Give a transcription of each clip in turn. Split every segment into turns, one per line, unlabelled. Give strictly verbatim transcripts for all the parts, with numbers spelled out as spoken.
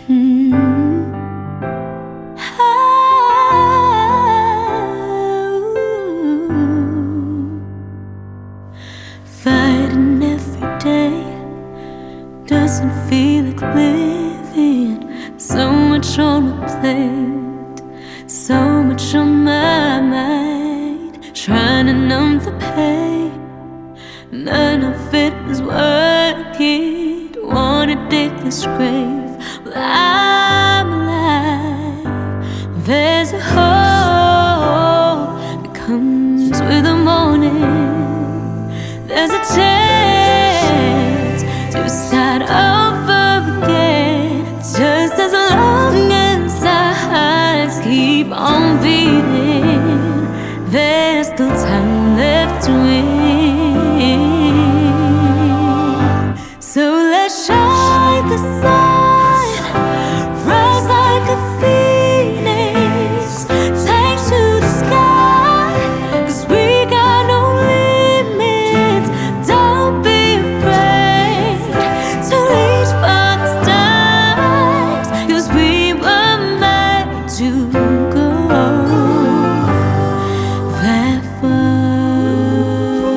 Mm. Fighting every day doesn't feel like living. So much on my plate, so much on my mind. Trying to numb the pain, none of it was working. Don't wanna dig this grave, well I'm alive. There's a hope that comes with the morning. There's a chance to start over again. Just as long as our hearts keep on beating, there's still time left to win. So let's shine the sun, rise like a phoenix, take to the sky, 'cause we got no limits. Don't be afraid to reach for the stars, 'cause we were meant to go that far.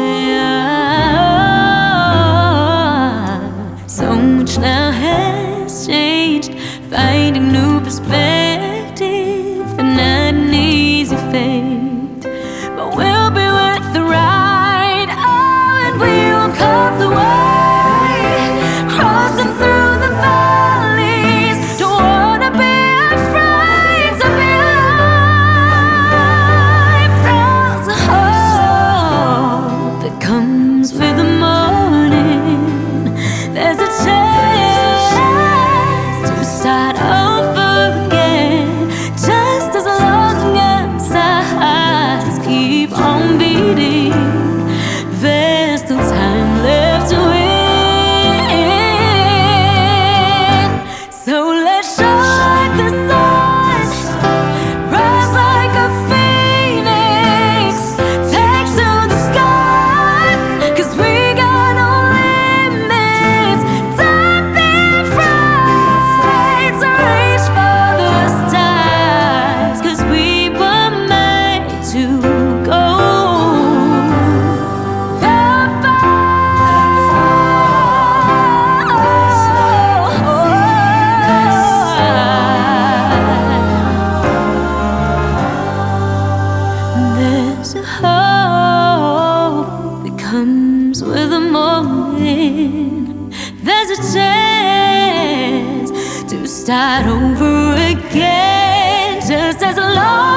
So much now has changed, finding new perspective, and not an easy fate, but we'll be worth the ride. Oh, and we will carve the way, crossing through the valleys. Don't wanna be afraid to be alive. There's a hope that comes with the morning. There's a chance to start over again. Just as long as our hearts keep on beating, there's still time left to win. So let's shine the sun, rise like a phoenix, take to the sky, 'cause we got no limits. Don't be afraid to reach for the stars, 'cause we were made to go that There's a hope that comes with the morning. There's a chance to start over again. Just as long